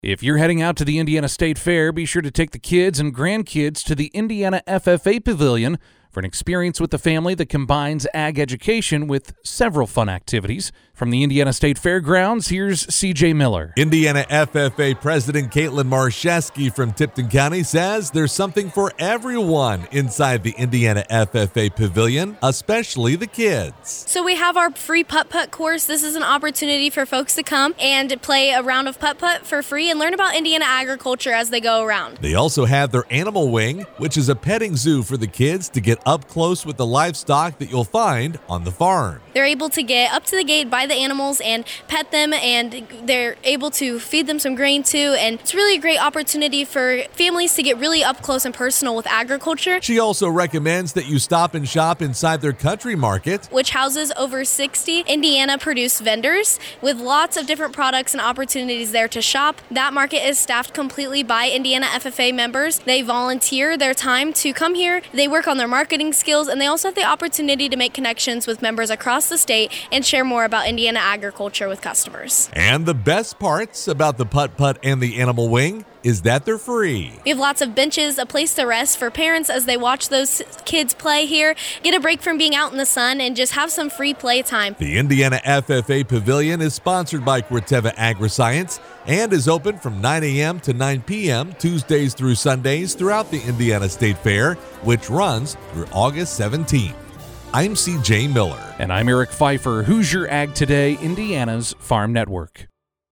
If you're heading out to the Indiana State Fair, be sure to take the kids and grandkids to the Indiana FFA Pavilion for an experience with the family that combines ag education with several fun activities. From the Indiana State Fairgrounds, here's CJ Miller. Indiana FFA President Caitlin Marcheski from Tipton County says there's something for everyone inside the Indiana FFA Pavilion, especially the kids. So we have our free putt-putt course. This is an opportunity for folks to come and play a round of putt-putt for free and learn about Indiana agriculture as they go around. They also have their Animal Wing, which is a petting zoo for the kids to get up close with the livestock that you'll find on the farm. They're able to get up to the gate by the animals and pet them, and they're able to feed them some grain too, and it's really a great opportunity for families to get really up close and personal with agriculture. She also recommends that you stop and shop inside their country market, which houses over 60 Indiana-produced vendors with lots of different products and opportunities there to shop. That market is staffed completely by Indiana FFA members. They volunteer their time to come here. They work on their marketing skills, and they also have the opportunity to make connections with members across the state and share more about Indiana agriculture with customers. And the best parts about the putt-putt and the Animal Wing is that they're free. We have lots of benches, a place to rest for parents as they watch those kids play here, get a break from being out in the sun, and just have some free play time. The Indiana FFA Pavilion is sponsored by Corteva Agriscience and is open from 9 a.m. to 9 p.m. Tuesdays through Sundays throughout the Indiana State Fair, which runs through August 17th. I'm CJ Miller. And I'm Eric Pfeiffer. Who's Your Ag Today, Indiana's Farm Network.